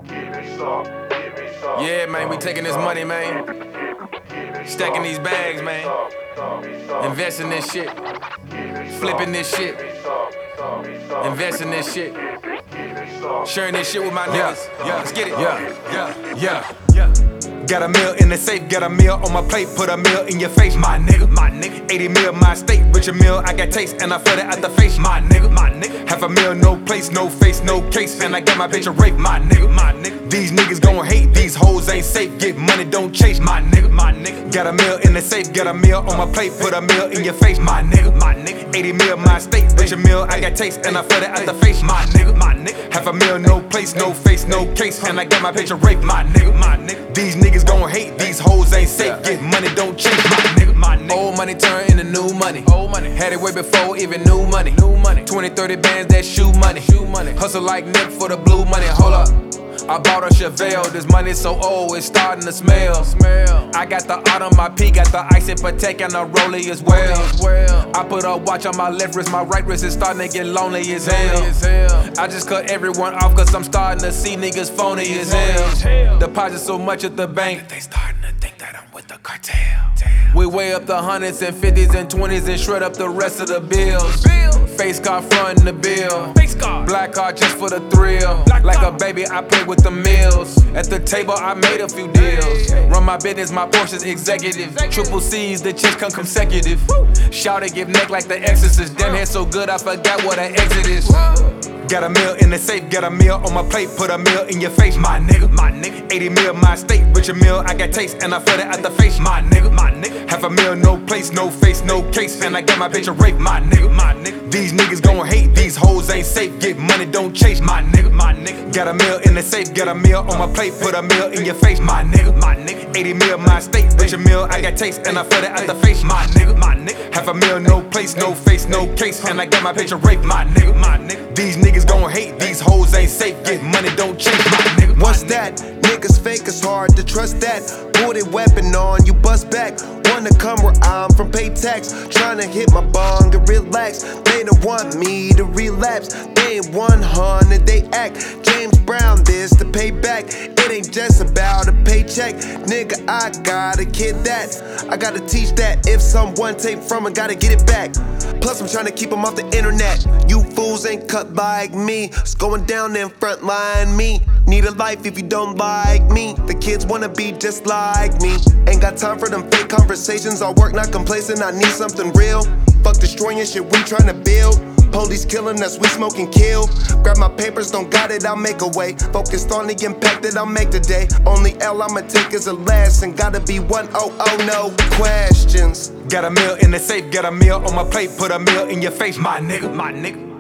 Yeah, man, we taking this money, man. Stacking these bags, man. Investing this shit. Flipping this shit. Investing this shit. Sharing this shit with my niggas. Yeah, let's get it. Yeah. Got a meal in the safe, got a meal on my plate, put a meal in your face, my nigga. 80 mil, my state, Richard Mill, I got taste, and I fed it out the face, my nigga. Half a meal, no place, no face, no case, and I got my bitch a rape, my nigga. These niggas gon' hate, these hoes ain't safe, get money, don't chase, my nigga. Got a meal in the safe, got a meal on my plate, put a meal in your face, my nigga. 80 mil, my state, Richard Mill, I got taste, and I fed it out the face, my nigga. Half a meal, no place, no face, no case, and I got my bitch a rape, my nigga. These niggas gon' hate, these hoes ain't safe, get money, don't chase, my nigga. Old money turn into new money. Had it way before even new money. 20, 30 bands, that shoe money. Hustle like Nick for the blue money. Hold up, I bought a Chevelle. This money so old, it's starting to smell. I got the art on my P, got the ice in Patek and the rollie as well. I put a watch on my left wrist, my right wrist is starting to get lonely as hell. I just cut everyone off cause I'm starting to see niggas phony as hell. Deposit so much at the bank that they starting to think that I'm with the cartel. We weigh up the hundreds and 50s and 20s and shred up the rest of the bills. Face card frontin' the bill. Black card just for the thrill. Like a baby, I play with the meals. At the table, I made a few deals. Run my business, my Porsche's executive. Triple C's, the chicks come consecutive. Shout it, give neck like the exorcist. Damn hair so good, I forgot what an exit is. Got a meal in the safe, got a meal on my plate, put a meal in your face, my nigga. 80 mil, my state, Richard Mill, I got taste, and I fed it out the face, my nigga. Half a meal, no place, no face, no case, and I got my bitch a rape, my nigga. These niggas gon' hate, these hoes ain't safe, get money, don't chase, my nigga. Got a meal in the safe, got a meal on my plate, put a meal in your face, my nigga. 80 mil, my state, Richard Mill, I got taste, and I fed it out the face, my nigga. Half a meal, no place, no face, no case, and I got my bitch a rape, my nigga. These niggas gon' hate, these hoes ain't safe, get money, don't chase, my nigga. What's that? Niggas fake, it's hard to trust that. Pull their weapon on, you bust back. Wanna come where I'm from, pay tax. Tryna hit my bong and relax. They don't want me to relapse. They ain't 100, they act. James Brown, this to pay back. It ain't just about a paycheck. Nigga, I gotta kid that. I gotta teach that. If someone take from it, gotta get it back. Plus, I'm tryna keep them off the internet. You fools ain't cut like me. It's going down in front line me. Need a life if you don't like me. The kids wanna be just like me. Ain't got time for them fake conversations. I work not complacent, I need something real. Fuck destroying shit we tryna build. Police killing us, we smoke and kill. Grab my papers, don't got it, I'll make a way. Focused on the impact that I'll make today. Only L I'ma take is a lesson. Gotta be 100, no questions. Got a meal in the safe, got a meal on my plate, put a meal in your face, my nigga.